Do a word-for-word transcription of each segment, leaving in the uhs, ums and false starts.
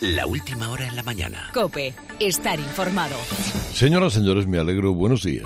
La última hora en la mañana. COPE. Estar informado. Señoras, señores, me alegro. Buenos días.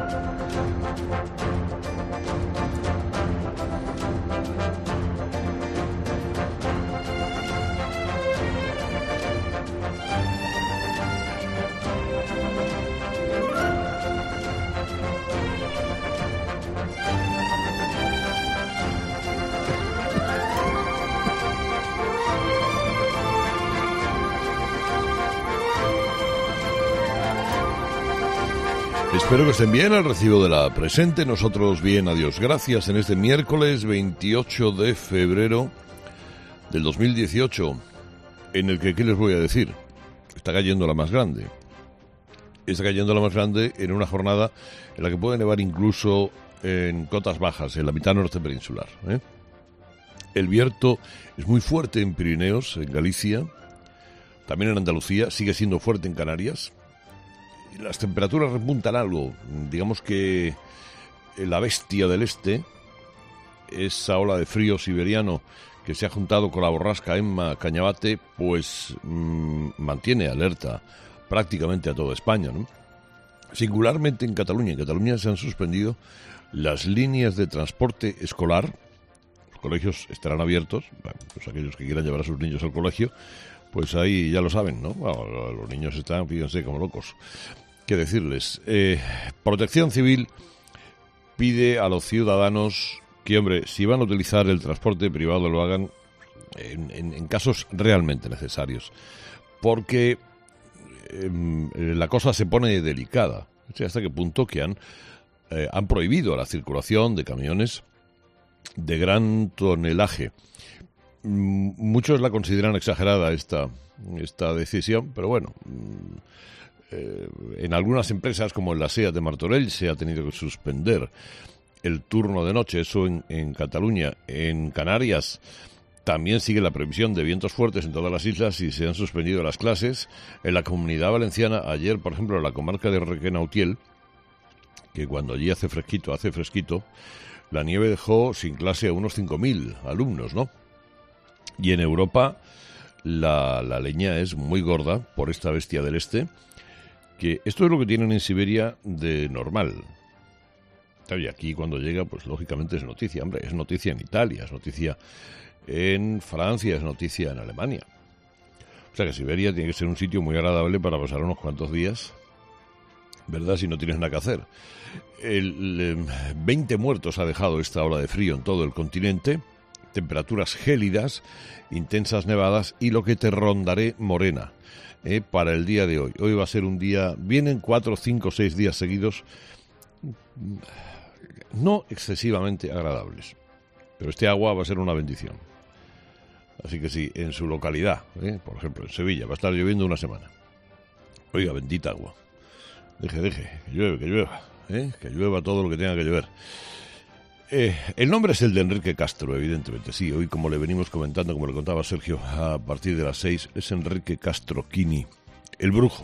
Espero que estén bien al recibo de la presente. Nosotros bien, adiós. Gracias en este miércoles veintiocho de febrero del dos mil dieciocho, en el que, ¿qué les voy a decir? Está cayendo la más grande. Está cayendo la más grande en una jornada en la que puede nevar incluso en cotas bajas, en la mitad norte peninsular, ¿eh? El viento es muy fuerte en Pirineos, en Galicia, también en Andalucía, sigue siendo fuerte en Canarias. Las temperaturas repuntan algo. Digamos que la bestia del este, esa ola de frío siberiano que se ha juntado con la borrasca Emma Cañabate, pues mmm, mantiene alerta prácticamente a toda España, ¿no? Singularmente en Cataluña. En Cataluña se han suspendido las líneas de transporte escolar. Los colegios estarán abiertos, bueno, pues aquellos que quieran llevar a sus niños al colegio, pues ahí ya lo saben, ¿no? Bueno, los niños están, fíjense, como locos. ¿Qué decirles? Eh, Protección Civil pide a los ciudadanos que, hombre, si van a utilizar el transporte privado, lo hagan en, en, en casos realmente necesarios. Porque eh, la cosa se pone delicada. O sea, hasta qué punto que han, eh, han prohibido la circulación de camiones de gran tonelaje. Muchos la consideran exagerada esta, esta decisión, pero bueno, eh, en algunas empresas como en la SEAT de Martorell se ha tenido que suspender el turno de noche, eso en, en Cataluña. En Canarias también sigue la previsión de vientos fuertes en todas las islas y se han suspendido las clases. En la Comunidad Valenciana, ayer, por ejemplo, en la comarca de Requena-Utiel, que cuando allí hace fresquito, hace fresquito, la nieve dejó sin clase a unos cinco mil alumnos, ¿no? Y en Europa la, la leña es muy gorda por esta bestia del este, que esto es lo que tienen en Siberia de normal. Y aquí cuando llega, pues lógicamente es noticia. Hombre, es noticia en Italia, es noticia en Francia, es noticia en Alemania. O sea que Siberia tiene que ser un sitio muy agradable para pasar unos cuantos días, ¿verdad? Si no tienes nada que hacer. El, el, veinte muertos ha dejado esta ola de frío en todo el continente. Temperaturas gélidas, intensas nevadas y lo que te rondaré morena eh, para el día de hoy. Hoy va a ser un día, vienen cuatro, cinco, seis días seguidos, no excesivamente agradables, pero este agua va a ser una bendición. Así que sí, en su localidad, eh, por ejemplo en Sevilla, va a estar lloviendo una semana. Oiga, bendita agua. Deje, deje, que llueve, que llueva, eh, que llueva todo lo que tenga que llover. Eh, el nombre es el de Enrique Castro, evidentemente, sí. Hoy, como le venimos comentando, como le contaba Sergio, a partir de las seis, es Enrique Castro Quini, el brujo.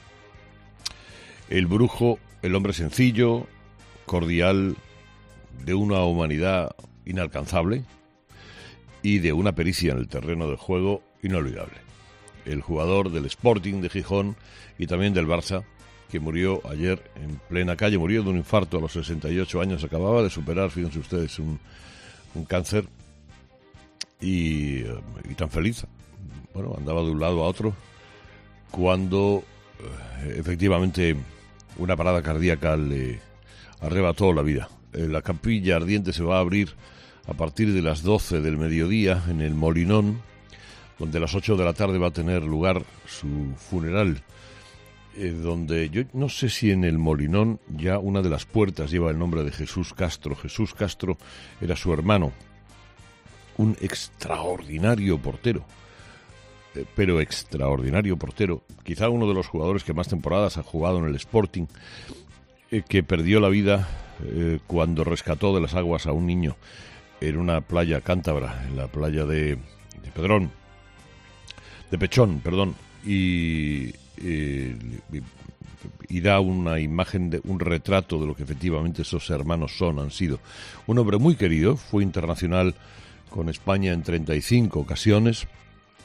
El brujo, el hombre sencillo, cordial, de una humanidad inalcanzable y de una pericia en el terreno del juego inolvidable. El jugador del Sporting de Gijón y también del Barça, que murió ayer en plena calle, murió de un infarto a los sesenta y ocho años, acababa de superar, fíjense ustedes, un, un cáncer y, y tan feliz. Bueno, andaba de un lado a otro cuando eh, efectivamente una parada cardíaca le arrebató la vida. Eh, la capilla ardiente se va a abrir a partir de las doce del mediodía en el Molinón, donde a las ocho de la tarde va a tener lugar su funeral. Eh, donde yo no sé si en el Molinón ya una de las puertas lleva el nombre de Jesús Castro. Jesús Castro era su hermano, un extraordinario portero, eh, pero extraordinario portero, quizá uno de los jugadores que más temporadas ha jugado en el Sporting, eh, que perdió la vida eh, cuando rescató de las aguas a un niño en una playa cántabra, en la playa de, de Pedrón, de Pechón, perdón, y Eh, y da una imagen, de un retrato de lo que efectivamente esos hermanos son, han sido. Un hombre muy querido, fue internacional con España en treinta y cinco ocasiones,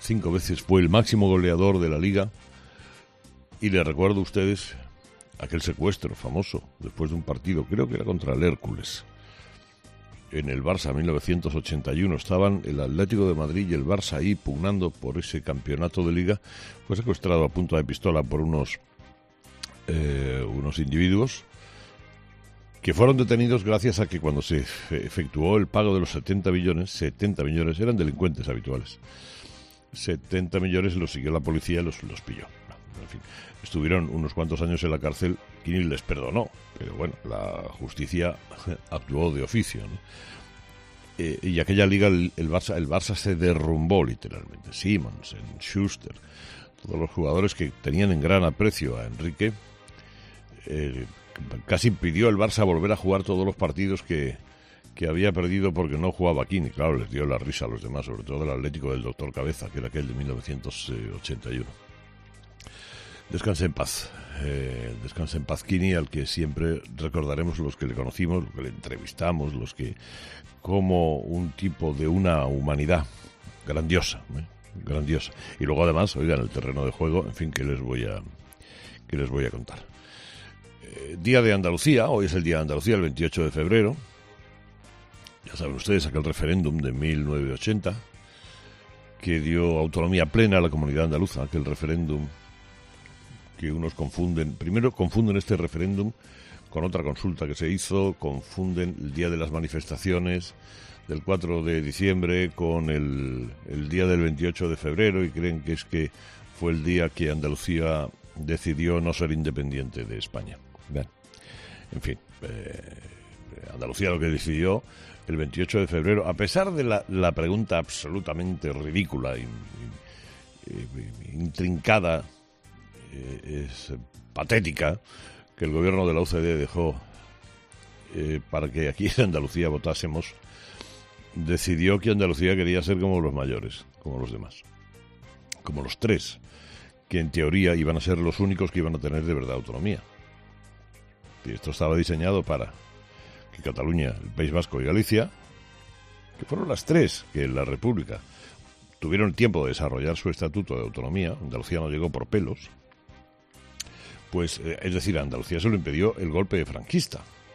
cinco veces, fue el máximo goleador de la Liga. Y les recuerdo a ustedes aquel secuestro famoso después de un partido, creo que era contra el Hércules, en el Barça, mil novecientos ochenta y uno. Estaban el Atlético de Madrid y el Barça ahí pugnando por ese campeonato de Liga. Fue secuestrado a punta de pistola por unos, eh, unos individuos que fueron detenidos gracias a que cuando se efectuó el pago de los setenta millones, setenta millones, eran delincuentes habituales. setenta millones los siguió la policía y los, los pilló. En fin, estuvieron unos cuantos años en la cárcel y ni les perdonó, pero bueno, la justicia actuó de oficio, ¿no? Eh, y aquella liga, el, el, Barça, el Barça se derrumbó literalmente. Simonsen, Schuster, todos los jugadores que tenían en gran aprecio a Enrique, eh, casi impidió el Barça volver a jugar todos los partidos que, que había perdido porque no jugaba aquí, y claro, les dio la risa a los demás, sobre todo el Atlético del doctor Cabeza, que era aquel de mil novecientos ochenta y uno. Descanse en paz, eh, descanse en paz Quini, al que siempre recordaremos los que le conocimos, los que le entrevistamos, los que, como un tipo de una humanidad grandiosa, ¿eh? grandiosa. Y luego además, oigan, el terreno de juego, en fin, que les voy a, que les voy a contar. Eh, Día de Andalucía, hoy es el Día de Andalucía, el veintiocho de febrero. Ya saben ustedes, aquel referéndum de mil novecientos ochenta que dio autonomía plena a la comunidad andaluza, aquel referéndum que unos confunden, primero confunden este referéndum con otra consulta que se hizo, confunden el día de las manifestaciones del cuatro de diciembre con el, el día del veintiocho de febrero y creen que es que fue el día que Andalucía decidió no ser independiente de España. Bien, en fin, eh, Andalucía lo que decidió el veintiocho de febrero, a pesar de la, la pregunta absolutamente ridícula e intrincada, es patética, que el gobierno de la U C D dejó eh, para que aquí en Andalucía votásemos, decidió que Andalucía quería ser como los mayores, como los demás, como los tres, que en teoría iban a ser los únicos que iban a tener de verdad autonomía. Y esto estaba diseñado para que Cataluña, el País Vasco y Galicia, que fueron las tres que en la República tuvieron el tiempo de desarrollar su estatuto de autonomía, Andalucía no llegó por pelos, pues, eh, es decir, a Andalucía se lo impidió el golpe franquista.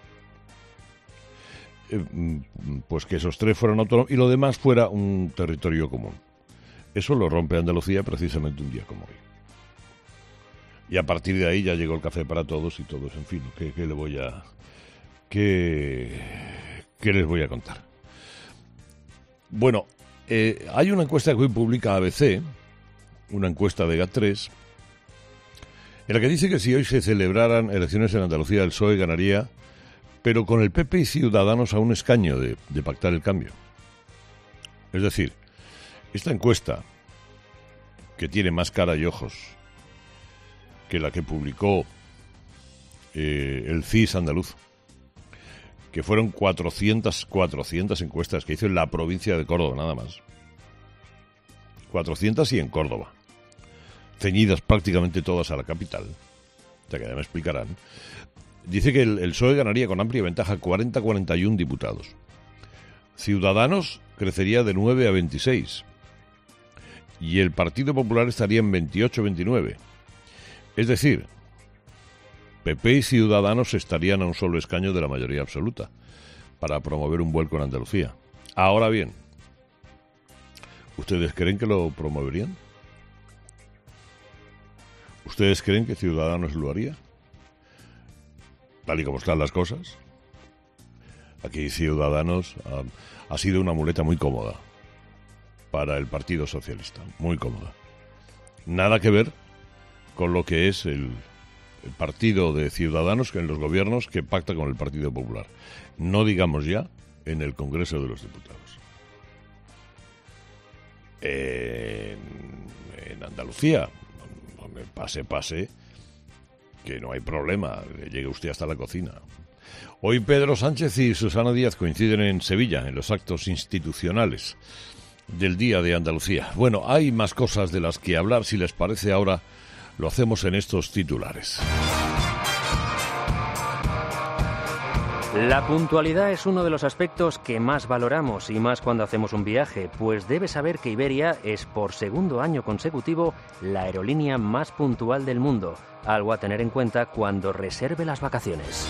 Eh, pues que esos tres fueran autónomos y lo demás fuera un territorio común. Eso lo rompe Andalucía precisamente un día como hoy. Y a partir de ahí ya llegó el café para todos y todos, en fin, ¿qué, qué le voy a... qué, qué les voy a contar? Bueno, eh, hay una encuesta que hoy publica A B C, una encuesta de GAT tres, en la que dice que si hoy se celebraran elecciones en Andalucía, el P S O E ganaría, pero con el P P y Ciudadanos a un escaño de, de pactar el cambio. Es decir, esta encuesta, que tiene más cara y ojos que la que publicó eh, el C I S andaluz, que fueron cuatrocientas, cuatrocientas encuestas que hizo en la provincia de Córdoba, nada más. cuatrocientas y en Córdoba. Ceñidas prácticamente todas a la capital, o sea que ya me explicarán, dice que el, el P S O E ganaría con amplia ventaja cuarenta a cuarenta y uno diputados. Ciudadanos crecería de nueve a veintiséis. Y el Partido Popular estaría en veintiocho a veintinueve. Es decir, P P y Ciudadanos estarían a un solo escaño de la mayoría absoluta para promover un vuelco en Andalucía. Ahora bien, ¿ustedes creen que lo promoverían? ¿Ustedes creen que Ciudadanos lo haría? Tal y como están las cosas. Aquí Ciudadanos ha, ha sido una muleta muy cómoda para el Partido Socialista, muy cómoda. Nada que ver con lo que es el, el partido de Ciudadanos en los gobiernos que pacta con el Partido Popular. No digamos ya en el Congreso de los Diputados. En, en Andalucía, pase, pase, que no hay problema, llegue usted hasta la cocina. Hoy Pedro Sánchez y Susana Díaz coinciden en Sevilla, en los actos institucionales del Día de Andalucía. Bueno, hay más cosas de las que hablar, si les parece ahora lo hacemos en estos titulares. La puntualidad es uno de los aspectos que más valoramos y más cuando hacemos un viaje, pues debes saber que Iberia es por segundo año consecutivo la aerolínea más puntual del mundo, algo a tener en cuenta cuando reserve las vacaciones.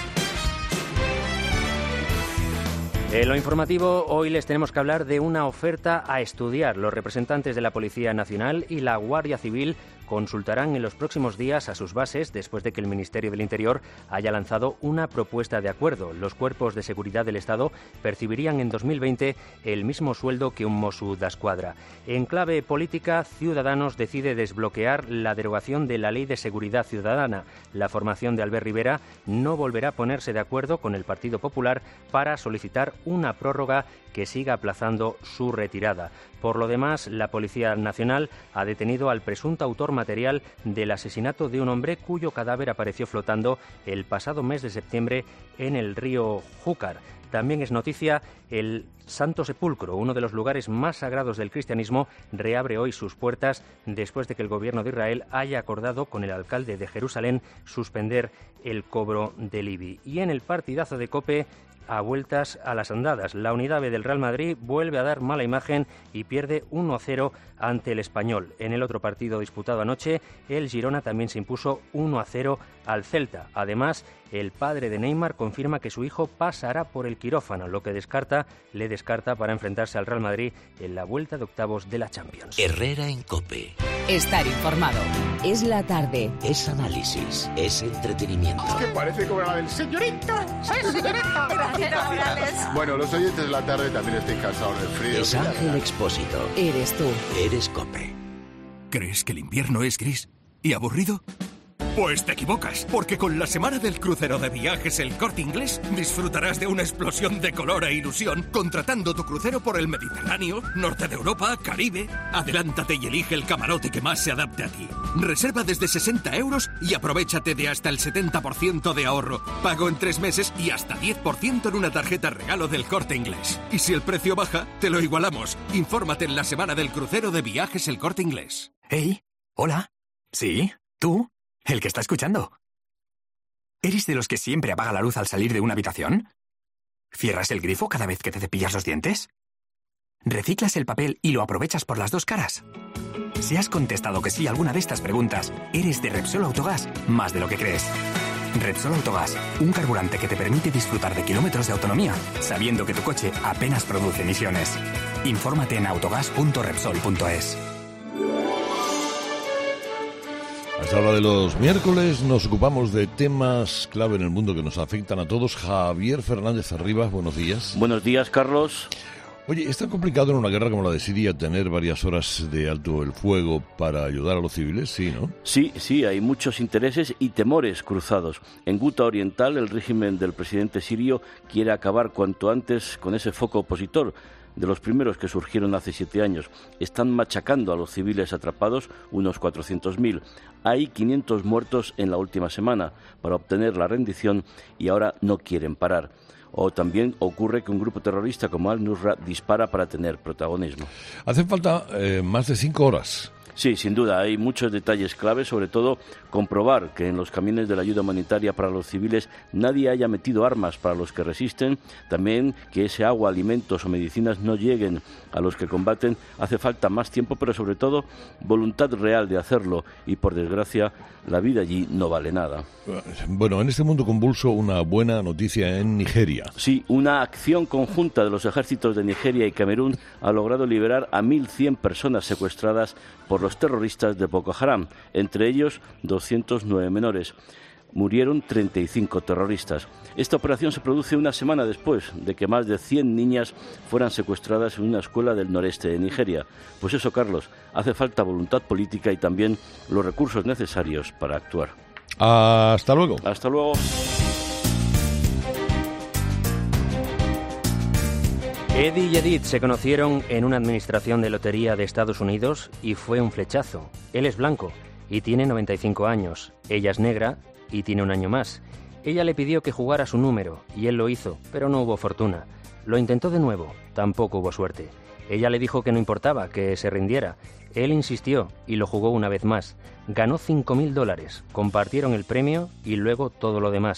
En lo informativo, hoy les tenemos que hablar de una oferta a estudiar. Los representantes de la Policía Nacional y la Guardia Civil consultarán en los próximos días a sus bases después de que el Ministerio del Interior haya lanzado una propuesta de acuerdo. Los cuerpos de seguridad del Estado percibirían en dos mil veinte el mismo sueldo que un Mossos d'Esquadra. En clave política, Ciudadanos decide desbloquear la derogación de la Ley de Seguridad Ciudadana. La formación de Albert Rivera no volverá a ponerse de acuerdo con el Partido Popular para solicitar una prórroga que siga aplazando su retirada. Por lo demás, la Policía Nacional ha detenido al presunto autor material del asesinato de un hombre cuyo cadáver apareció flotando el pasado mes de septiembre en el río Júcar. También es noticia el Santo Sepulcro, uno de los lugares más sagrados del cristianismo, reabre hoy sus puertas después de que el gobierno de Israel haya acordado con el alcalde de Jerusalén suspender el cobro del I B I. Y en el partidazo de COPE, a vueltas a las andadas. La unidad B del Real Madrid vuelve a dar mala imagen y pierde uno a cero ante el Español. En el otro partido disputado anoche, el Girona también se impuso uno a cero al Celta. Además, el padre de Neymar confirma que su hijo pasará por el quirófano, lo que descarta, le descarta para enfrentarse al Real Madrid en la vuelta de octavos de la Champions. Herrera en COPE. Estar informado. Es la tarde. Es análisis, es entretenimiento. Es que parece como la del señorito. ¡Sí, señorita! Gracias. Bueno, los oyentes de la tarde también estáis cansados del frío. Es Ángel Expósito. Eres tú. Eres COPE. ¿Crees que el invierno es gris y aburrido? Pues te equivocas, porque con la semana del crucero de Viajes El Corte Inglés disfrutarás de una explosión de color e ilusión contratando tu crucero por el Mediterráneo, norte de Europa, Caribe. Adelántate y elige el camarote que más se adapte a ti. Reserva desde sesenta euros y aprovéchate de hasta el setenta por ciento de ahorro. Pago en tres meses y hasta diez por ciento en una tarjeta regalo del Corte Inglés. Y si el precio baja, te lo igualamos. Infórmate en la semana del crucero de Viajes El Corte Inglés. Hey, hola. ¿Sí? ¿Tú? El que está escuchando. ¿Eres de los que siempre apaga la luz al salir de una habitación? ¿Cierras el grifo cada vez que te cepillas los dientes? ¿Reciclas el papel y lo aprovechas por las dos caras? Si has contestado que sí a alguna de estas preguntas, eres de Repsol Autogás más de lo que crees. Repsol Autogás, un carburante que te permite disfrutar de kilómetros de autonomía, sabiendo que tu coche apenas produce emisiones. Infórmate en autogás punto repsol punto es. Hasta la hora de los miércoles nos ocupamos de temas clave en el mundo que nos afectan a todos. Javier Fernández Arribas, buenos días. Buenos días, Carlos. Oye, ¿es tan complicado en una guerra como la de Siria tener varias horas de alto el fuego para ayudar a los civiles? Sí, ¿no? Sí, sí, hay muchos intereses y temores cruzados. En Guta Oriental, el régimen del presidente sirio quiere acabar cuanto antes con ese foco opositor, de los primeros que surgieron hace siete años. Están machacando a los civiles atrapados, unos cuatrocientos mil. Hay quinientos muertos en la última semana para obtener la rendición y ahora no quieren parar. O también ocurre que un grupo terrorista como Al-Nusra dispara para tener protagonismo. Hacen falta eh, más de cinco horas. Sí, sin duda, hay muchos detalles claves, sobre todo comprobar que en los camiones de la ayuda humanitaria para los civiles nadie haya metido armas para los que resisten, también que ese agua, alimentos o medicinas no lleguen a los que combaten. Hace falta más tiempo, pero sobre todo voluntad real de hacerlo y, por desgracia, la vida allí no vale nada. Bueno, en este mundo convulso, una buena noticia en Nigeria. Sí, una acción conjunta de los ejércitos de Nigeria y Camerún ha logrado liberar a mil cien personas secuestradas por los terroristas de Boko Haram, entre ellos doscientos nueve menores. Murieron treinta y cinco terroristas. Esta operación se produce una semana después de que más de cien niñas fueran secuestradas en una escuela del noreste de Nigeria. Pues eso, Carlos, hace falta voluntad política y también los recursos necesarios para actuar. Hasta luego. Hasta luego. Eddie y Edith se conocieron en una administración de lotería de Estados Unidos y fue un flechazo. Él es blanco y tiene noventa y cinco años. Ella es negra y tiene un año más. Ella le pidió que jugara su número y él lo hizo, pero no hubo fortuna. Lo intentó de nuevo, tampoco hubo suerte. Ella le dijo que no importaba, que se rindiera. Él insistió y lo jugó una vez más. Ganó cinco mil dólares, compartieron el premio y luego todo lo demás.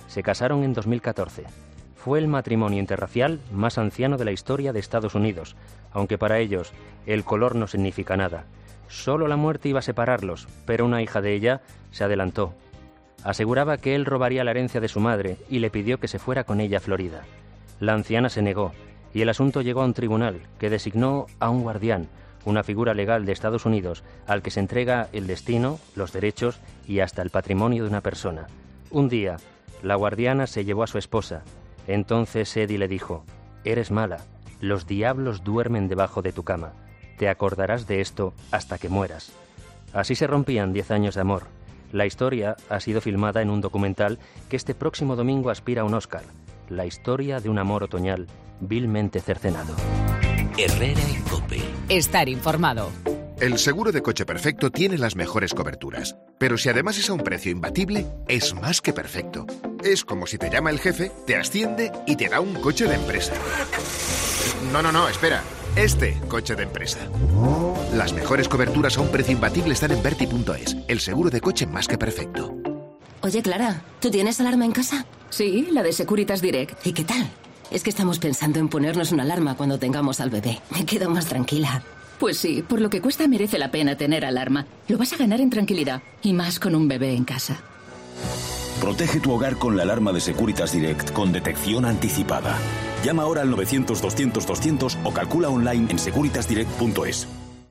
Se casaron en dos mil catorce. Fue el matrimonio interracial más anciano de la historia de Estados Unidos, aunque para ellos el color no significa nada. Solo la muerte iba a separarlos, pero una hija de ella se adelantó. Aseguraba que él robaría la herencia de su madre y le pidió que se fuera con ella a Florida. La anciana se negó y el asunto llegó a un tribunal que designó a un guardián, una figura legal de Estados Unidos al que se entrega el destino, los derechos y hasta el patrimonio de una persona. Un día, la guardiana se llevó a su esposa. Entonces Eddie le dijo: «Eres mala, los diablos duermen debajo de tu cama. Te acordarás de esto hasta que mueras». Así se rompían diez años de amor. La historia ha sido filmada en un documental que este próximo domingo aspira a un Oscar. La historia de un amor otoñal vilmente cercenado. Herrera en COPE. Estar informado. El seguro de coche perfecto tiene las mejores coberturas, pero si además es a un precio imbatible, es más que perfecto. Es como si te llama el jefe, te asciende y te da un coche de empresa. No, no, no, espera. Este coche de empresa. Las mejores coberturas a un precio imbatible están en Verti punto es, el seguro de coche más que perfecto. Oye, Clara, ¿tú tienes alarma en casa? Sí, la de Securitas Direct. ¿Y qué tal? Es que estamos pensando en ponernos una alarma cuando tengamos al bebé. Me quedo más tranquila. Pues sí, por lo que cuesta merece la pena tener alarma. Lo vas a ganar en tranquilidad, y más con un bebé en casa. Protege tu hogar con la alarma de Securitas Direct con detección anticipada. Llama ahora al novecientos doscientos doscientos o calcula online en securitas direct punto es.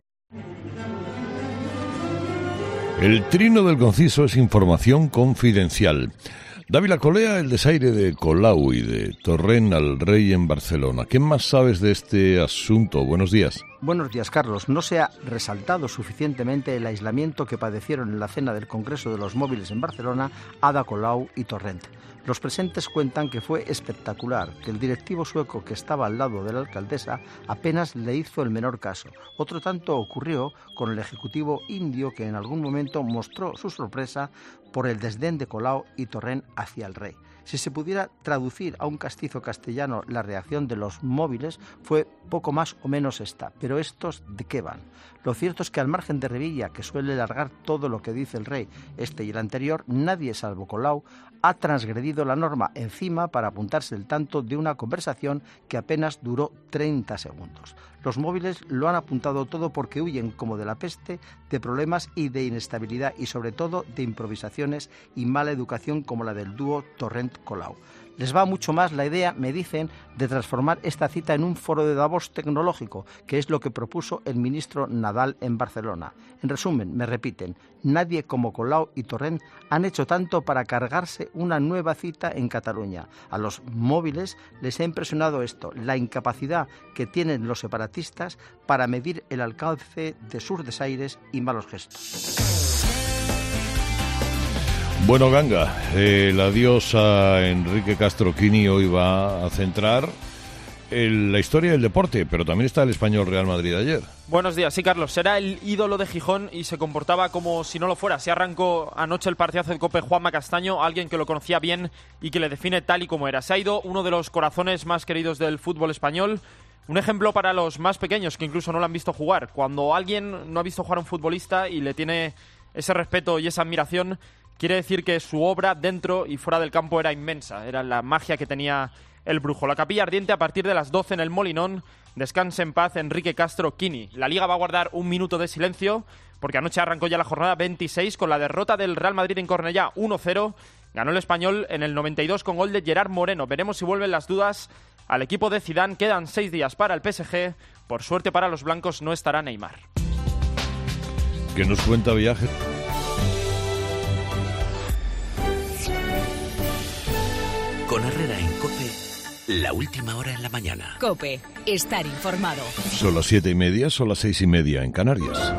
El trino del conciso es información confidencial. Dávila Colea, el desaire de Colau y de Torrent al Rey en Barcelona. ¿Qué más sabes de este asunto? Buenos días. Buenos días, Carlos. No se ha resaltado suficientemente el aislamiento que padecieron en la cena del Congreso de los Móviles en Barcelona Ada Colau y Torrent. Los presentes cuentan que fue espectacular, que el directivo sueco que estaba al lado de la alcaldesa apenas le hizo el menor caso. Otro tanto ocurrió con el ejecutivo indio, que en algún momento mostró su sorpresa por el desdén de Colau y Torrent hacia el rey. Si se pudiera traducir a un castizo castellano la reacción de los móviles, fue poco más o menos esta. Pero ¿estos de qué van? Lo cierto es que al margen de Revilla, que suele largar todo lo que dice el rey, este y el anterior, nadie salvo Colau ha transgredido la norma encima para apuntarse el tanto de una conversación que apenas duró treinta segundos. Los móviles lo han apuntado todo porque huyen como de la peste de problemas y de inestabilidad y sobre todo de improvisaciones y mala educación como la del dúo Torrent-Colau. Les va mucho más la idea, me dicen, de transformar esta cita en un foro de Davos tecnológico, que es lo que propuso el ministro Nadal en Barcelona. En resumen, me repiten, nadie como Colau y Torrent han hecho tanto para cargarse una nueva cita en Cataluña. A los móviles les ha impresionado esto, la incapacidad que tienen los separatistas para medir el alcance de sus desaires y malos gestos. Bueno, Ganga, eh, el adiós a Enrique Castro Quini hoy va a centrar el, la historia del deporte, pero también está el Español Real Madrid ayer. Buenos días, sí, Carlos, será el ídolo de Gijón y se comportaba como si no lo fuera. Se arrancó anoche el partidazo de COPE Juanma Castaño, alguien que lo conocía bien y que le define tal y como era. Se ha ido uno de los corazones más queridos del fútbol español. Un ejemplo para los más pequeños que incluso no lo han visto jugar. Cuando alguien no ha visto jugar a un futbolista y le tiene ese respeto y esa admiración, quiere decir que su obra dentro y fuera del campo era inmensa. Era la magia que tenía el brujo. La Capilla Ardiente a partir de las doce en el Molinón. Descanse en paz Enrique Castro Quini. La Liga va a guardar un minuto de silencio porque anoche arrancó ya la jornada veintiséis con la derrota del Real Madrid en Cornellá uno cero. Ganó el Español en el noventa y dos con gol de Gerard Moreno. Veremos si vuelven las dudas al equipo de Zidane. Quedan seis días para el P S G. Por suerte para los blancos no estará Neymar. ¿Qué nos cuenta Viaje? Con Herrera en COPE, la última hora en la mañana. COPE, estar informado. Son las siete y media, son las seis y media en Canarias.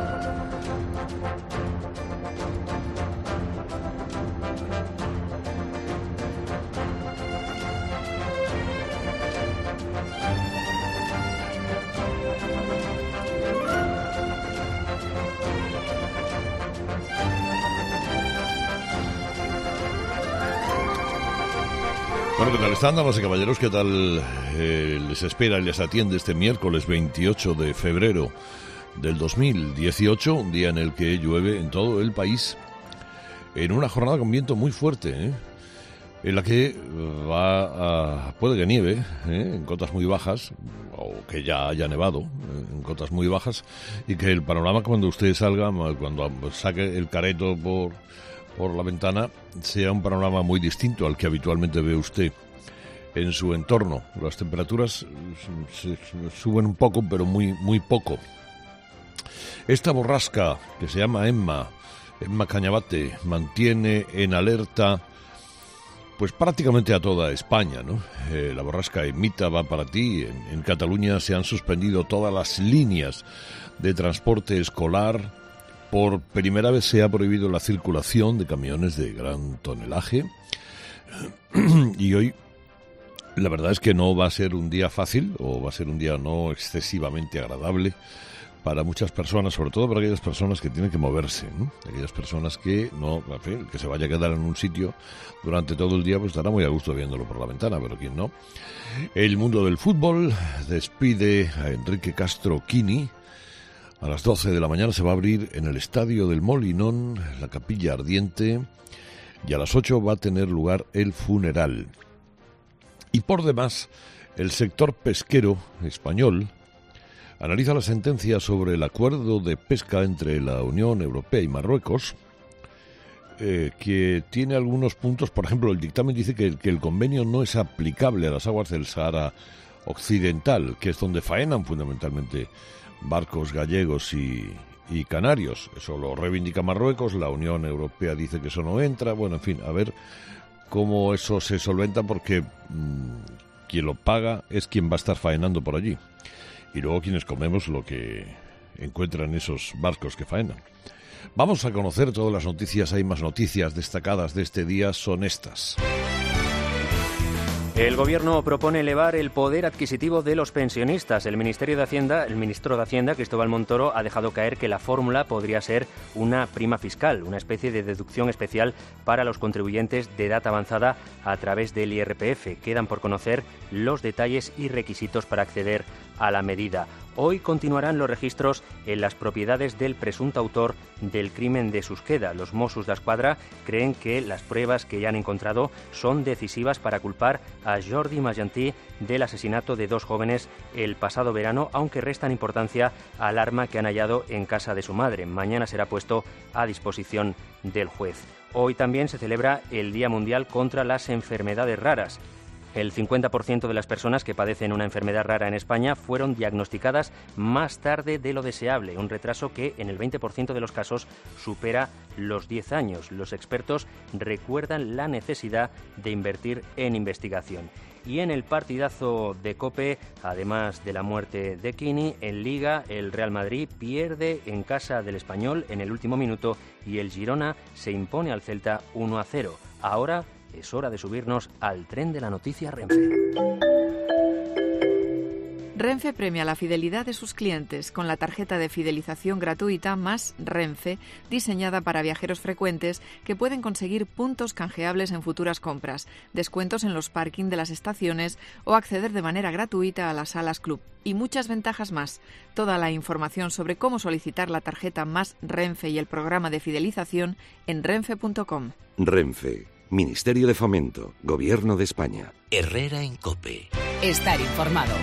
Bueno, ¿qué tal están, damas y caballeros? ¿Qué tal eh, les espera y les atiende este miércoles veintiocho de febrero del dos mil dieciocho? Un día en el que llueve en todo el país, en una jornada con viento muy fuerte, ¿eh? en la que va a, puede que nieve ¿eh? en cotas muy bajas, o que ya haya nevado ¿eh? en cotas muy bajas, y que el panorama cuando usted salga, cuando saque el careto por, por la ventana, sea un panorama muy distinto al que habitualmente ve usted en su entorno. Las temperaturas se suben un poco, pero muy, muy poco. Esta borrasca, que se llama Emma, Emma Cañabate, mantiene en alerta pues prácticamente a toda España, ¿no? Eh, la borrasca Emita va para ti. En, en Cataluña se han suspendido todas las líneas de transporte escolar. Por primera vez se ha prohibido la circulación de camiones de gran tonelaje. Y hoy la verdad es que no va a ser un día fácil, o va a ser un día no excesivamente agradable para muchas personas, sobre todo para aquellas personas que tienen que moverse, ¿no? Aquellas personas que no, en fin, que se vaya a quedar en un sitio durante todo el día, pues estará muy a gusto viéndolo por la ventana, pero quién no. El mundo del fútbol despide a Enrique Castro Quini. A las doce de la mañana se va a abrir en el estadio del Molinón la capilla ardiente, y a las ocho va a tener lugar el funeral. Y por demás, el sector pesquero español analiza la sentencia sobre el acuerdo de pesca entre la Unión Europea y Marruecos, eh, que tiene algunos puntos. Por ejemplo, el dictamen dice que, que el convenio no es aplicable a las aguas del Sahara Occidental, que es donde faenan fundamentalmente barcos gallegos y, y canarios. Eso lo reivindica Marruecos, la Unión Europea dice que eso no entra. Bueno, en fin, a ver cómo eso se solventa, porque mmm, quien lo paga es quien va a estar faenando por allí. Y luego quienes comemos lo que encuentran esos barcos que faenan. Vamos a conocer todas las noticias. Hay más noticias destacadas de este día, son estas. El Gobierno propone elevar el poder adquisitivo de los pensionistas. El Ministerio de Hacienda, el ministro de Hacienda, Cristóbal Montoro, ha dejado caer que la fórmula podría ser una prima fiscal, una especie de deducción especial para los contribuyentes de edad avanzada a través del I R P F. Quedan por conocer los detalles y requisitos para acceder a la medida. Hoy continuarán los registros en las propiedades del presunto autor del crimen de Susqueda. Los Mossos d'Esquadra creen que las pruebas que ya han encontrado son decisivas para culpar a Jordi Magentí del asesinato de dos jóvenes el pasado verano, aunque restan importancia al arma que han hallado en casa de su madre. Mañana será puesto a disposición del juez. Hoy también se celebra el Día Mundial contra las Enfermedades Raras. El cincuenta por ciento de las personas que padecen una enfermedad rara en España fueron diagnosticadas más tarde de lo deseable, un retraso que en el veinte por ciento de los casos supera los diez años. Los expertos recuerdan la necesidad de invertir en investigación. Y en el partidazo de COPE, además de la muerte de Quini, en Liga el Real Madrid pierde en casa del Español en el último minuto y el Girona se impone al Celta uno a cero. Ahora es hora de subirnos al tren de la noticia Renfe. Renfe premia la fidelidad de sus clientes con la tarjeta de fidelización gratuita Más Renfe, diseñada para viajeros frecuentes que pueden conseguir puntos canjeables en futuras compras, descuentos en los parking de las estaciones o acceder de manera gratuita a las salas club. Y muchas ventajas más. Toda la información sobre cómo solicitar la tarjeta Más Renfe y el programa de fidelización en renfe punto com. Renfe, Ministerio de Fomento, Gobierno de España. Herrera en COPE. Estar informado.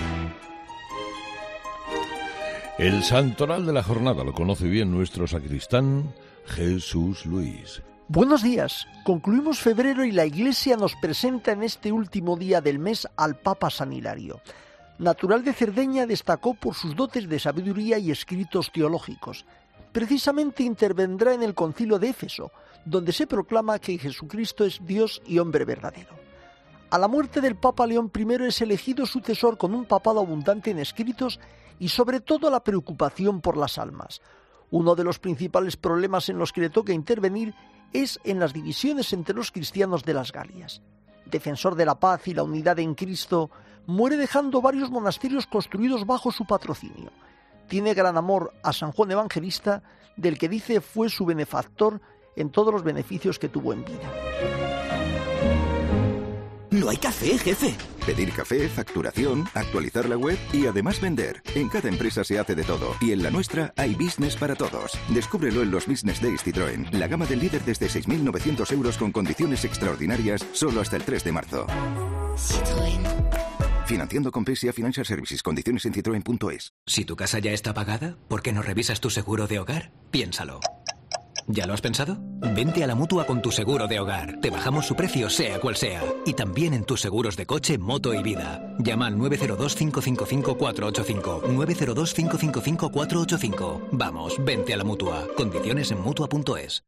El santoral de la jornada lo conoce bien nuestro sacristán Jesús Luis. Buenos días. Concluimos febrero y la Iglesia nos presenta en este último día del mes al Papa San Hilario. Natural de Cerdeña, destacó por sus dotes de sabiduría y escritos teológicos. Precisamente intervendrá en el Concilio de Éfeso, donde se proclama que Jesucristo es Dios y hombre verdadero. A la muerte del Papa León primero es elegido sucesor con un papado abundante en escritos y sobre todo la preocupación por las almas. Uno de los principales problemas en los que le toca intervenir es en las divisiones entre los cristianos de las Galias. Defensor de la paz y la unidad en Cristo, muere dejando varios monasterios construidos bajo su patrocinio. Tiene gran amor a San Juan Evangelista, del que dice fue su benefactor en todos los beneficios que tuvo en vida. No hay café, jefe. Pedir café, facturación, actualizar la web y además vender. En cada empresa se hace de todo y en la nuestra hay business para todos. Descúbrelo en los Business Days Citroën. La gama del líder desde seis mil novecientos euros con condiciones extraordinarias solo hasta el tres de marzo. Citroën. Financiando con P S A Financial Services. Condiciones en citroen punto es. Si tu casa ya está pagada, ¿por qué no revisas tu seguro de hogar? Piénsalo. ¿Ya lo has pensado? Vente a la Mutua con tu seguro de hogar. Te bajamos su precio, sea cual sea. Y también en tus seguros de coche, moto y vida. Llama al nueve cero dos, cinco cinco cinco, cuatro ocho cinco. nueve cero dos, cinco cinco cinco, cuatro ocho cinco. Vamos, vente a la Mutua. Condiciones en mutua punto es.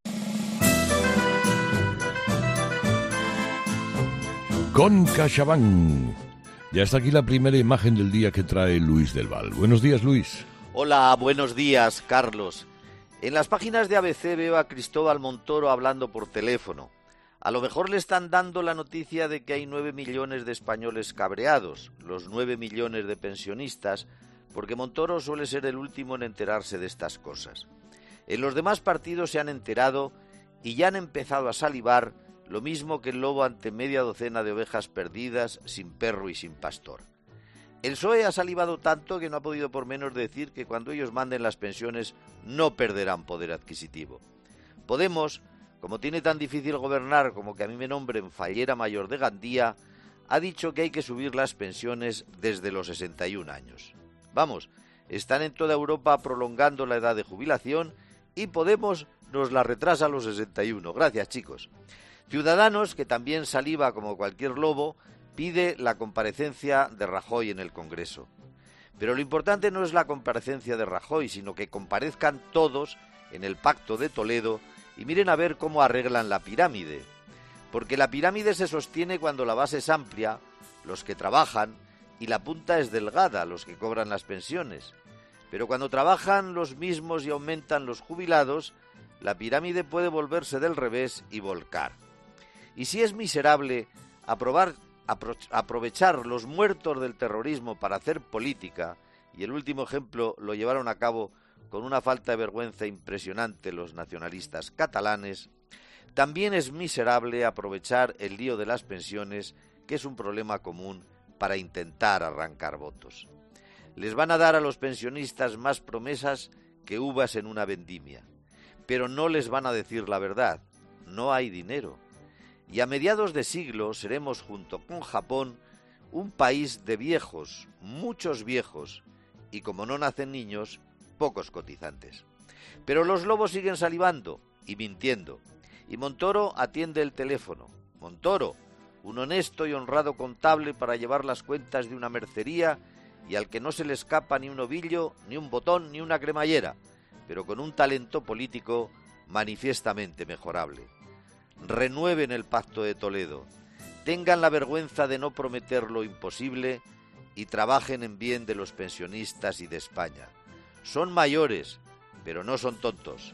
Con CaixaBank. Ya está aquí la primera imagen del día que trae Luis del Val. Buenos días, Luis. Hola, buenos días, Carlos. En las páginas de A B C veo a Cristóbal Montoro hablando por teléfono. A lo mejor le están dando la noticia de que hay nueve millones de españoles cabreados, los nueve millones de pensionistas, porque Montoro suele ser el último en enterarse de estas cosas. En los demás partidos se han enterado y ya han empezado a salivar, lo mismo que el lobo ante media docena de ovejas perdidas, sin perro y sin pastor. El P S O E ha salivado tanto que no ha podido por menos decir que cuando ellos manden las pensiones no perderán poder adquisitivo. Podemos, como tiene tan difícil gobernar como que a mí me nombren fallera mayor de Gandía, ha dicho que hay que subir las pensiones desde los sesenta y un años. Vamos, están en toda Europa prolongando la edad de jubilación y Podemos nos la retrasa a los sesenta y uno. Gracias, chicos. Ciudadanos, que también saliva como cualquier lobo, pide la comparecencia de Rajoy en el Congreso. Pero lo importante no es la comparecencia de Rajoy, sino que comparezcan todos en el Pacto de Toledo y miren a ver cómo arreglan la pirámide. Porque la pirámide se sostiene cuando la base es amplia, los que trabajan, y la punta es delgada, los que cobran las pensiones. Pero cuando trabajan los mismos y aumentan los jubilados, la pirámide puede volverse del revés y volcar. Y si es miserable aprobar aprovechar los muertos del terrorismo para hacer política, y el último ejemplo lo llevaron a cabo con una falta de vergüenza impresionante los nacionalistas catalanes, también es miserable aprovechar el lío de las pensiones, que es un problema común, para intentar arrancar votos. Les van a dar a los pensionistas más promesas que uvas en una vendimia, pero no les van a decir la verdad, no hay dinero. Y a mediados de siglo seremos, junto con Japón, un país de viejos, muchos viejos, y como no nacen niños, pocos cotizantes. Pero los lobos siguen salivando y mintiendo, y Montoro atiende el teléfono. Montoro, un honesto y honrado contable para llevar las cuentas de una mercería y al que no se le escapa ni un ovillo, ni un botón, ni una cremallera, pero con un talento político manifiestamente mejorable. Renueven el Pacto de Toledo, tengan la vergüenza de no prometer lo imposible y trabajen en bien de los pensionistas y de España. Son mayores, pero no son tontos.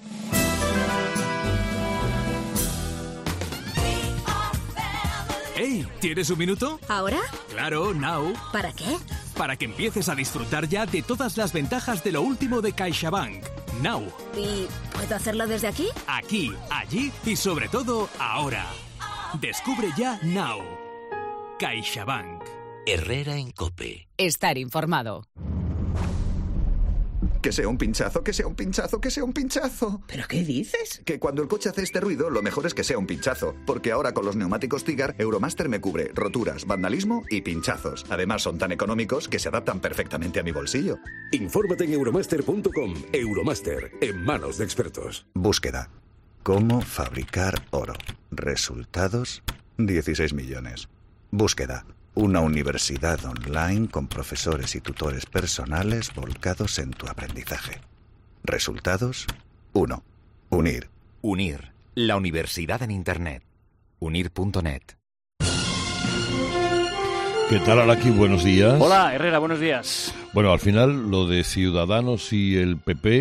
¡Hey! ¿Tienes un minuto? ¿Ahora? Claro, now. ¿Para qué? Para que empieces a disfrutar ya de todas las ventajas de lo último de CaixaBank. Now. ¿Y puedo hacerlo desde aquí? Aquí, allí y sobre todo ahora. Descubre ya Now. CaixaBank. Herrera en COPE. Estar informado. Que sea un pinchazo, que sea un pinchazo, que sea un pinchazo. ¿Pero qué dices? Que cuando el coche hace este ruido, lo mejor es que sea un pinchazo. Porque ahora con los neumáticos Tigar, Euromaster me cubre roturas, vandalismo y pinchazos. Además son tan económicos que se adaptan perfectamente a mi bolsillo. Infórmate en euromaster punto com. Euromaster, en manos de expertos. Búsqueda. ¿Cómo fabricar oro? Resultados, dieciséis millones. Búsqueda. Una universidad online con profesores y tutores personales volcados en tu aprendizaje. Resultados, uno. Unir. Unir. La universidad en Internet. unir punto net. ¿Qué tal, Araki? Buenos días. Hola, Herrera, buenos días. Bueno, al final lo de Ciudadanos y el P P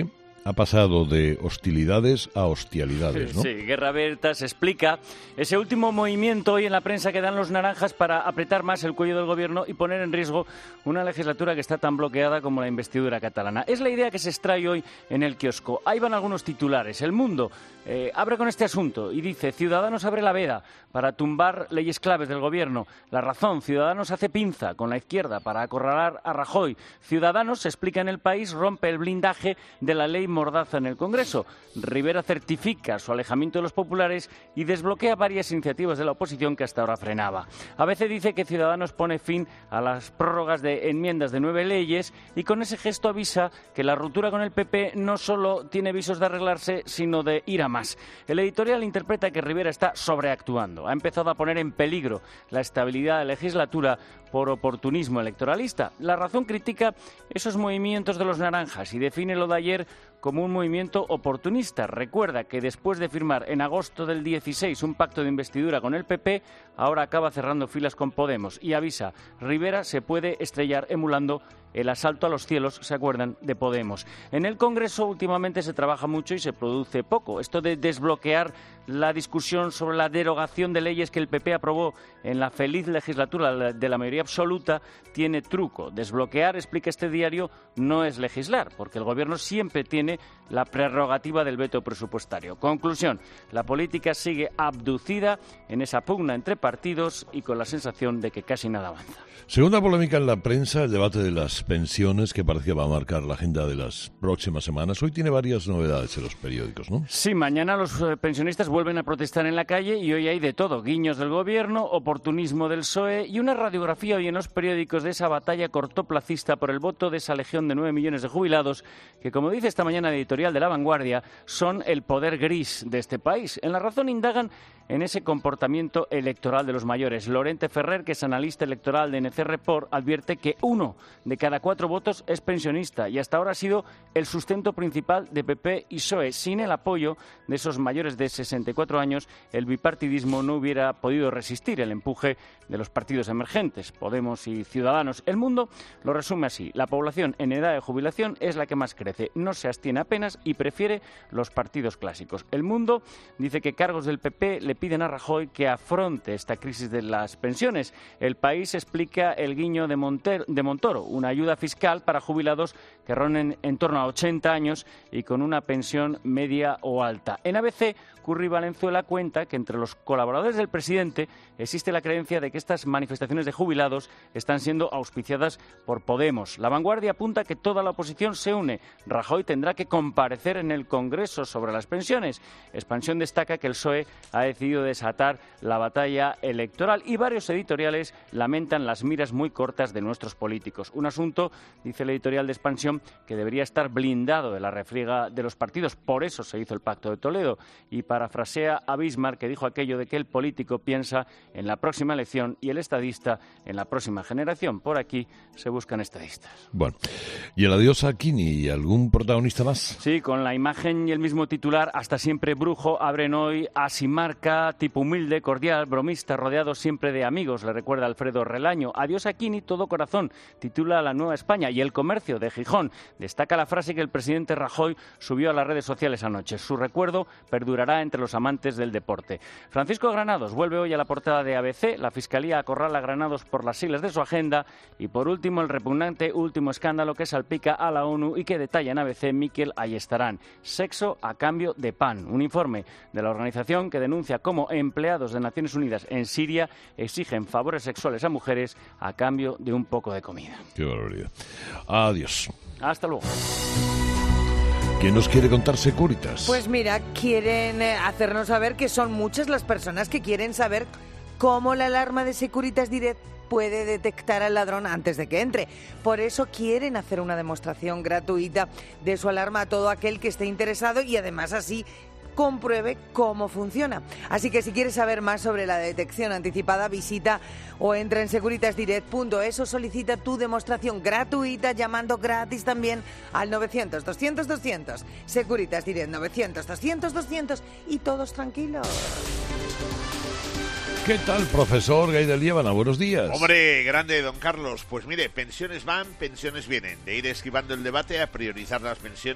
ha pasado de hostilidades a hostialidades, ¿no? Sí, Guerra Abierta se explica ese último movimiento hoy en la prensa que dan los naranjas para apretar más el cuello del gobierno y poner en riesgo una legislatura que está tan bloqueada como la investidura catalana. Es la idea que se extrae hoy en el kiosco. Ahí van algunos titulares. El Mundo eh, abre con este asunto y dice: Ciudadanos abre la veda para tumbar leyes claves del gobierno. La Razón: Ciudadanos hace pinza con la izquierda para acorralar a Rajoy. Ciudadanos, se explica en El País, rompe el blindaje de la ley Mordaza en el Congreso. Rivera certifica su alejamiento de los populares y desbloquea varias iniciativas de la oposición que hasta ahora frenaba. A B C dice que Ciudadanos pone fin a las prórrogas de enmiendas de nueve leyes y con ese gesto avisa que la ruptura con el P P no solo tiene visos de arreglarse, sino de ir a más. El editorial interpreta que Rivera está sobreactuando. Ha empezado a poner en peligro la estabilidad de la legislatura por oportunismo electoralista. La Razón critica esos movimientos de los naranjas y define lo de ayer como un movimiento oportunista. Recuerda que después de firmar en agosto del dieciséis un pacto de investidura con el P P, ahora acaba cerrando filas con Podemos y avisa: Rivera se puede estrellar emulando el asalto a los cielos, ¿se acuerdan?, de Podemos. En el Congreso últimamente se trabaja mucho y se produce poco. Esto de desbloquear la discusión sobre la derogación de leyes que el P P aprobó en la feliz legislatura de la mayoría absoluta tiene truco. Desbloquear, explica este diario, no es legislar, porque el Gobierno siempre tiene la prerrogativa del veto presupuestario. Conclusión: la política sigue abducida en esa pugna entre partidos y con la sensación de que casi nada avanza. Segunda polémica en la prensa, el debate de las pensiones, que parecía va a marcar la agenda de las próximas semanas. Hoy tiene varias novedades en los periódicos, ¿no? Sí, mañana los pensionistas vuelven a protestar en la calle y hoy hay de todo: guiños del Gobierno, oportunismo del P S O E y una radiografía hoy en los periódicos de esa batalla cortoplacista por el voto de esa legión de nueve millones de jubilados que, como dice esta mañana el editorial de La Vanguardia, son el poder gris de este país. En La Razón indagan en ese comportamiento electoral de los mayores. Lorente Ferrer, que es analista electoral de N C Report, advierte que uno de cada cuatro votos es pensionista y hasta ahora ha sido el sustento principal de P P y P S O E. Sin el apoyo de esos mayores de sesenta y cuatro años, el bipartidismo no hubiera podido resistir el empuje de los partidos emergentes, Podemos y Ciudadanos. El Mundo lo resume así: la población en edad de jubilación es la que más crece, no se abstiene apenas y prefiere los partidos clásicos. El Mundo dice que cargos del P P le piden a Rajoy que afronte esta crisis de las pensiones. El País explica el guiño de, Monter, de Montoro, una ayuda fiscal para jubilados que ronden en torno a ochenta años y con una pensión media o alta. En A B C, Curri Valenzuela cuenta que entre los colaboradores del presidente existe la creencia de que estas manifestaciones de jubilados están siendo auspiciadas por Podemos. La Vanguardia apunta que toda la oposición se une. Rajoy tendrá que comparecer en el Congreso sobre las pensiones. Expansión destaca que el P S O E ha decidido desatar la batalla electoral y varios editoriales lamentan las miras muy cortas de nuestros políticos. Un asunto, dice el editorial de Expansión, que debería estar blindado de la refriega de los partidos. Por eso se hizo el Pacto de Toledo. Y parafrasea a Bismarck, que dijo aquello de que el político piensa en la próxima elección y el estadista en la próxima generación. Por aquí se buscan estadistas. Bueno, ¿y el adiós a Kini y algún protagonista más? Sí, con la imagen y el mismo titular: hasta siempre brujo, abren hoy a Simarca, tipo humilde, cordial, bromista, rodeado siempre de amigos, le recuerda Alfredo Relaño. Adiós a Kini, todo corazón, titula La Nueva España. Y El Comercio, de Gijón, destaca la frase que el presidente Rajoy subió a las redes sociales anoche: su recuerdo perdurará entre los amantes del deporte. Francisco Granados vuelve hoy a la portada de A B C. La Fiscalía acorrala a Granados por las siglas de su agenda. Y por último, el repugnante último escándalo que salpica a la ONU y que detalla en A B C Miquel Ayestarán: sexo a cambio de pan. Un informe de la organización que denuncia cómo empleados de Naciones Unidas en Siria exigen favores sexuales a mujeres a cambio de un poco de comida. Qué barbaridad. Adiós. Hasta luego. ¿Quién nos quiere contar Securitas? Pues mira, quieren hacernos saber que son muchas las personas que quieren saber cómo la alarma de Securitas Direct puede detectar al ladrón antes de que entre. Por eso quieren hacer una demostración gratuita de su alarma a todo aquel que esté interesado y además así compruebe cómo funciona. Así que si quieres saber más sobre la detección anticipada, visita o entra en securitas direct punto es o solicita tu demostración gratuita llamando gratis también al novecientos, doscientos, doscientos. Securitas Direct novecientos, doscientos, doscientos y todos tranquilos. ¿Qué tal, profesor Gaidel Liébana? Buenos días. Hombre, grande, don Carlos. Pues mire, pensiones van, pensiones vienen. De ir esquivando el debate a priorizar las pensiones,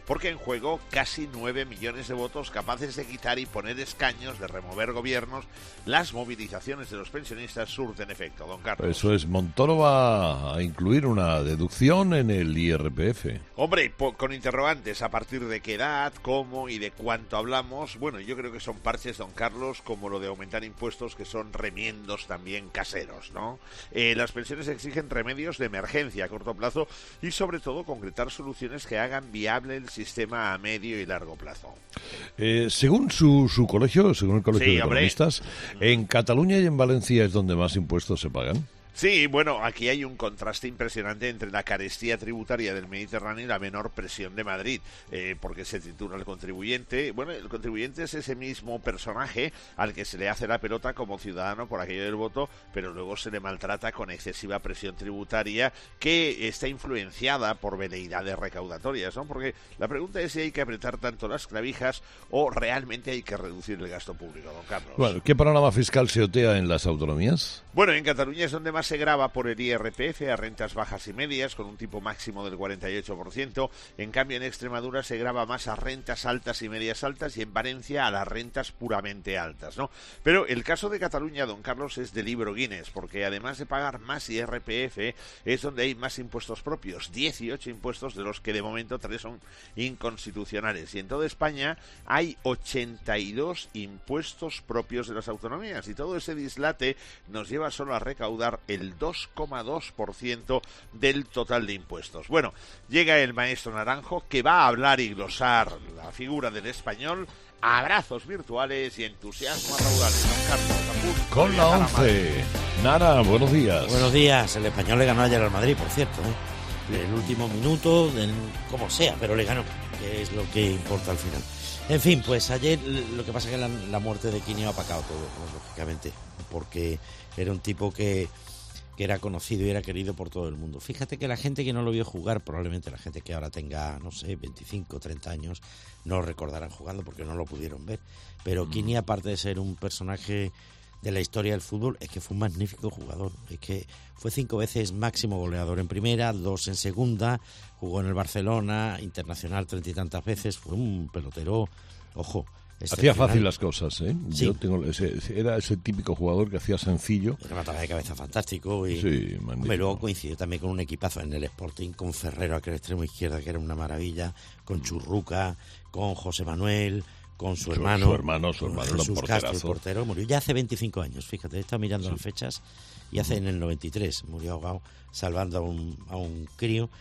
porque en juego casi nueve millones de votos capaces de quitar y poner escaños, de remover gobiernos. Las movilizaciones de los pensionistas surten efecto, don Carlos. Eso es, Montoro va a incluir una deducción en el I R P F. Hombre, po- con interrogantes, a partir de qué edad, cómo y de cuánto hablamos. Bueno, yo creo que son parches, don Carlos, como lo de aumentar impuestos, que son remiendos también caseros, ¿no? Eh, las pensiones exigen remedios de emergencia a corto plazo y sobre todo concretar soluciones que hagan viable el sistema a medio y largo plazo. Eh, según su, su colegio, según el Colegio Sí, de hombre. Economistas, en Cataluña y en Valencia es donde más impuestos se pagan. Sí, bueno, aquí hay un contraste impresionante entre la carestía tributaria del Mediterráneo y la menor presión de Madrid, eh, porque se titula el contribuyente. Bueno, el contribuyente es ese mismo personaje al que se le hace la pelota como ciudadano por aquello del voto, pero luego se le maltrata con excesiva presión tributaria que está influenciada por veleidades recaudatorias, ¿no? Porque la pregunta es si hay que apretar tanto las clavijas o realmente hay que reducir el gasto público, don Carlos. Bueno, ¿qué panorama fiscal se otea en las autonomías? Bueno, en Cataluña es donde más se grava por el I R P F a rentas bajas y medias, con un tipo máximo del cuarenta y ocho por ciento. En cambio, en Extremadura se grava más a rentas altas y medias altas, y en Valencia a las rentas puramente altas, ¿no? Pero el caso de Cataluña, don Carlos, es de libro Guinness, porque además de pagar más I R P F, es donde hay más impuestos propios, dieciocho impuestos, de los que de momento tres son inconstitucionales. Y en toda España hay ochenta y dos impuestos propios de las autonomías, y todo ese dislate nos lleva solo a recaudar el dos coma dos por ciento del total de impuestos. Bueno, llega el maestro Naranjo, que va a hablar y glosar la figura del español. Abrazos virtuales y entusiasmo a raudales. Don Carlos, apunto, Con la once. Nara, buenos días. Buenos días. El español le ganó ayer al Madrid, por cierto, ¿eh? En el último minuto, en, como sea, pero le ganó, que es lo que importa al final. En fin, pues ayer lo que pasa es que la, la muerte de Quini ha opacado todo, ¿no? Lógicamente, porque era un tipo que... que era conocido y era querido por todo el mundo. Fíjate que la gente que no lo vio jugar, probablemente la gente que ahora tenga, no sé, veinticinco, treinta años, no lo recordarán jugando porque no lo pudieron ver. Pero mm. Quini, aparte de ser un personaje de la historia del fútbol, es que fue un magnífico jugador. Es que fue cinco veces máximo goleador en primera, dos en segunda, jugó en el Barcelona, internacional treinta y tantas veces, fue un pelotero, ojo, hacía fácil las cosas, ¿eh? Sí. Yo tengo ese, era ese típico jugador que hacía sencillo. Era una tabla de cabeza fantástico. Y sí, magnífico. Luego coincidió también con un equipazo en el Sporting, con Ferrero, aquel extremo izquierda, que era una maravilla, con Churruca, con José Manuel, con su, su hermano. Su hermano, su hermano, Jesús era un Castro, el porterazo. portero, murió ya hace veinticinco años, fíjate, he estado mirando Sí. las fechas, y hace en el noventa y tres, murió ahogado, salvando a un, a un crío.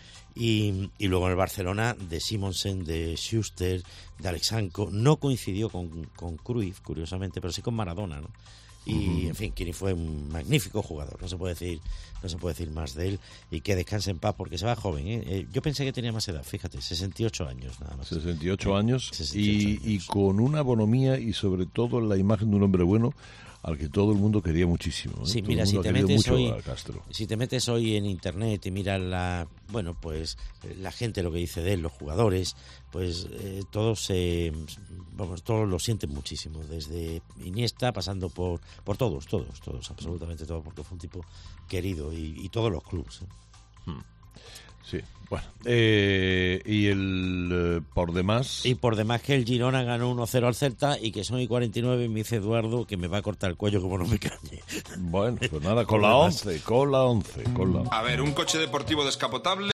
Y, y luego en el Barcelona, de Simonsen, de Schuster, de Alexanco, no coincidió con, con Cruyff, curiosamente, pero sí con Maradona, ¿no? Y, uh-huh. en fin, Quini fue un magnífico jugador, no se puede decir no se puede decir más de él, y que descanse en paz porque se va joven, ¿eh? Eh, yo pensé que tenía más edad, fíjate, sesenta y ocho años nada más. sesenta y ocho años, sesenta y ocho y, años. y con una bonomía y sobre todo la imagen de un hombre bueno al que todo el mundo quería muchísimo, ¿eh? Sí, todo mira, el si mundo te ha querido metes mucho hoy, a Castro. si te metes hoy en internet y miras la, bueno, pues la gente lo que dice de él, los jugadores, pues eh, todos se, vamos, todos lo sienten muchísimo, desde Iniesta pasando por, por todos, todos, todos, absolutamente todos, porque fue un tipo querido y, y todos los clubes, ¿eh? Hmm. Sí, bueno. Eh, y el eh, por demás. Y por demás que el Girona ganó uno cero al Celta y que son y cuarenta y nueve, me dice Eduardo que me va a cortar el cuello como no me calle. Bueno, pues nada, con la once, con la once, con la once. A ver, un coche deportivo descapotable.